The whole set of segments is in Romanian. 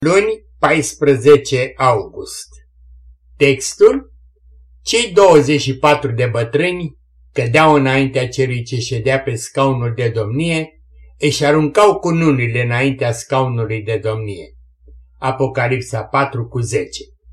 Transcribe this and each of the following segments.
Luni, 14 august. Textul: cei 24 de bătrâni cădeau înaintea celui ce ședea pe scaunul de domnie, își aruncau cunurile înaintea scaunului de domnie. Apocalipsa 4:10.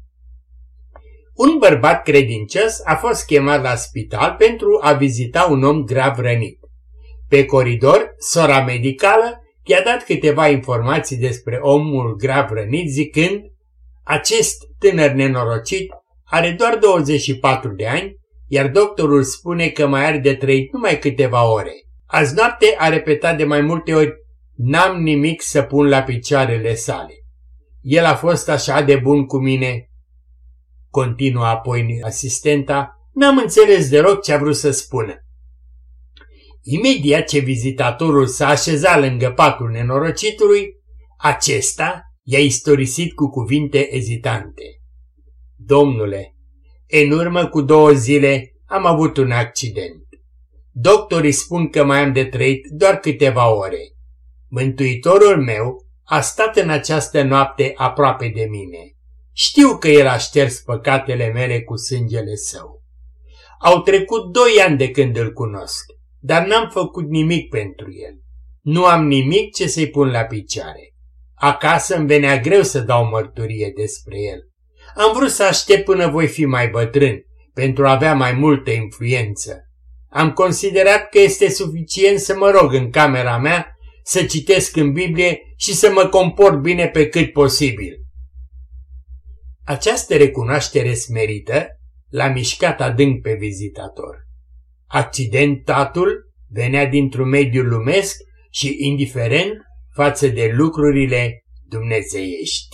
Un bărbat credincios a fost chemat la spital pentru a vizita un om grav rănit. Pe coridor, sora medicală i-a dat câteva informații despre omul grav rănit, zicând: acest tânăr nenorocit are doar 24 de ani, iar doctorul spune că mai are de trăit numai câteva ore. Azi noapte a repetat de mai multe ori: n-am nimic să pun la picioarele sale. El a fost așa de bun cu mine. Continuă apoi asistenta: n-am înțeles deloc ce a vrut să spună. Imediat ce vizitatorul s-a așezat lângă patul nenorocitului, acesta i-a istorisit cu cuvinte ezitante: domnule, în urmă cu 2 zile am avut un accident. Doctorii spun că mai am de trăit doar câteva ore. Mântuitorul meu a stat în această noapte aproape de mine. Știu că el a șters păcatele mele cu sângele său. Au trecut 2 ani de când îl cunosc, dar n-am făcut nimic pentru el. Nu am nimic ce să-i pun la picioare. Acasă îmi venea greu să dau mărturie despre el. Am vrut să aștept până voi fi mai bătrân, pentru a avea mai multă influență. Am considerat că este suficient să mă rog în camera mea, să citesc în Biblie și să mă comport bine pe cât posibil. Această recunoaștere smerită l-a mișcat adânc pe vizitator. Accidentatul venea dintr-un mediu lumesc și indiferent față de lucrurile dumnezeiești.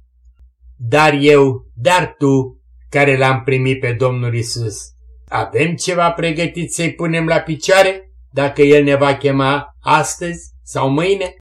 Dar tu, care l-am primit pe Domnul Isus, avem ceva pregătit să-i punem la picioare, dacă El ne va chema astăzi sau mâine?